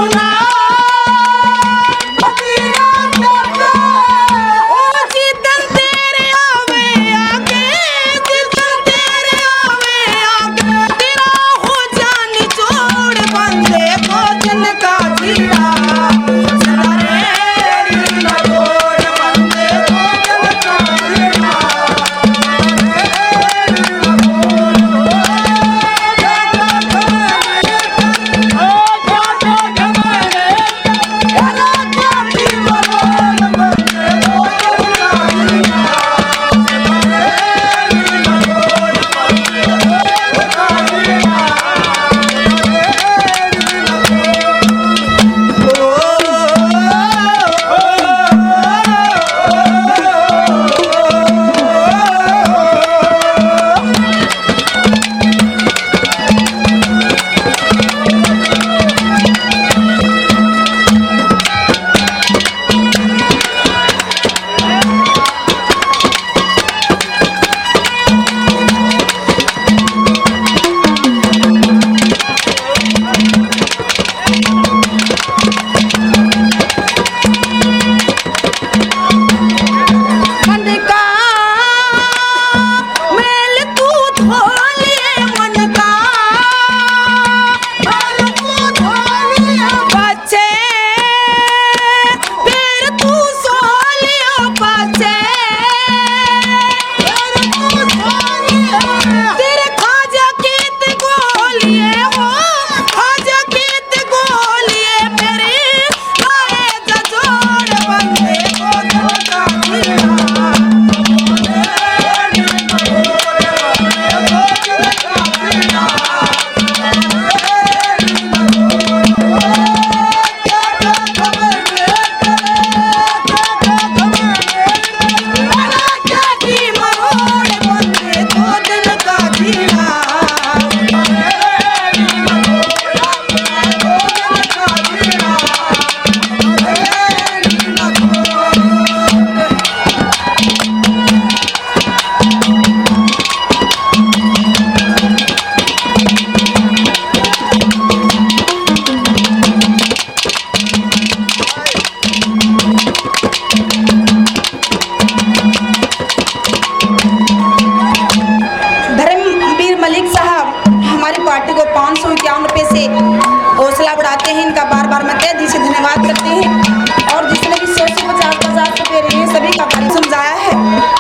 रुपए से हौसला बढ़ाते हैं। इनका बार बार मैं तहे दिल से धन्यवाद करते हैं। और जिसने भी 100-50 रुपए रहे हैं सभी का बारे समझाया है।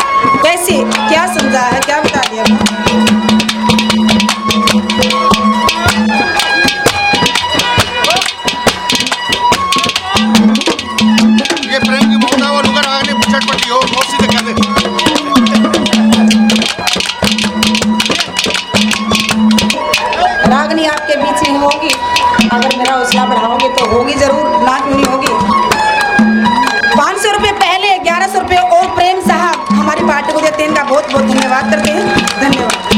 कैसे क्या समझाया है, क्या बता दिया। ये प्रेम की मोहना और उगर आगे झटपटी हो बहुत सीधे कह दे। रागनी आपके बीच में होगी, अगर मेरा हौसला बढ़ाओगे तो होगी जरूर, ना क्यों नहीं होगी। 500 रुपये पहले 1100 रुपये और प्रेम साहब हमारी पार्टी को देते हैं। इनका बहुत बहुत धन्यवाद करते हैं। धन्यवाद।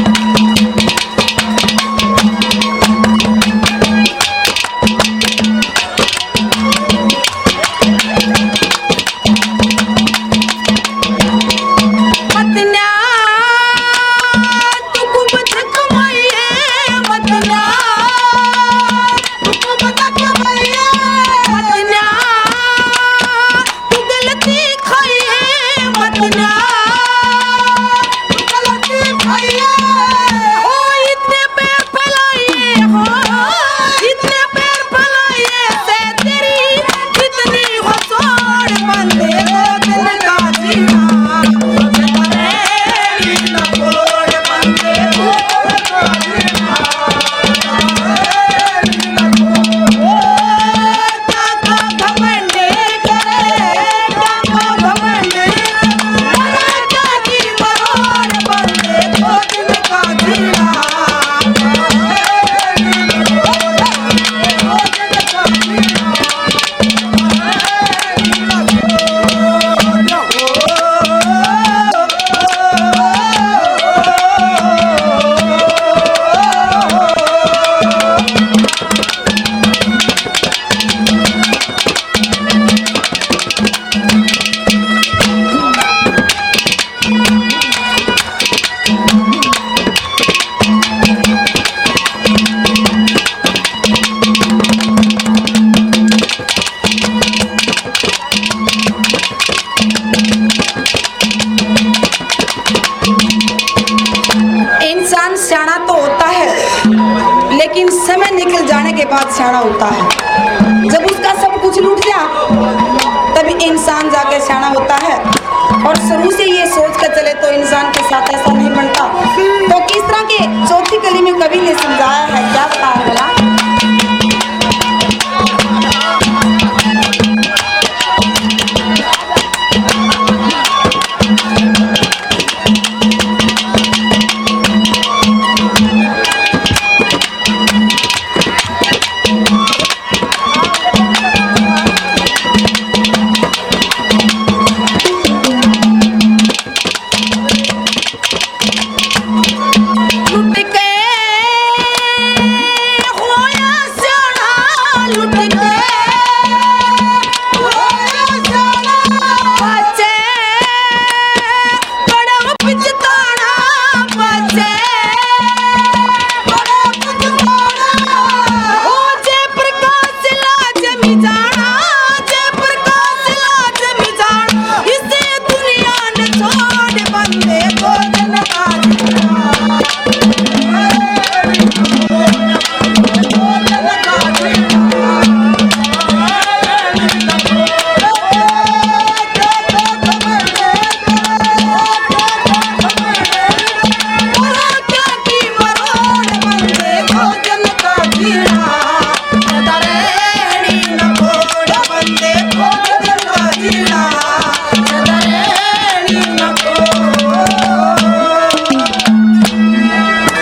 गलती खाइए कुछ लूट जा, तभी इंसान जाके सियाना होता है। और शुरू से ये सोच कर चले तो इंसान के साथ ऐसा नहीं बनता। तो किस तरह के चौथी कली में कवि ने समझाया है, क्या बता रहा है? लुट के